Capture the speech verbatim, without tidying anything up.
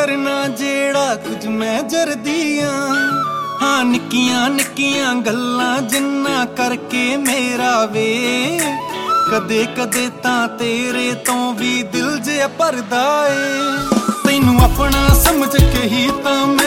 करना जेड़ा कुछ मैं जरदियां। हाँ निक्कियां निक्कियां गल्लां जिन्ना करके मेरा वे कदे कदे तां तेरे तो भी दिल जे भरदा ए। तैनू अपना समझ के ही तां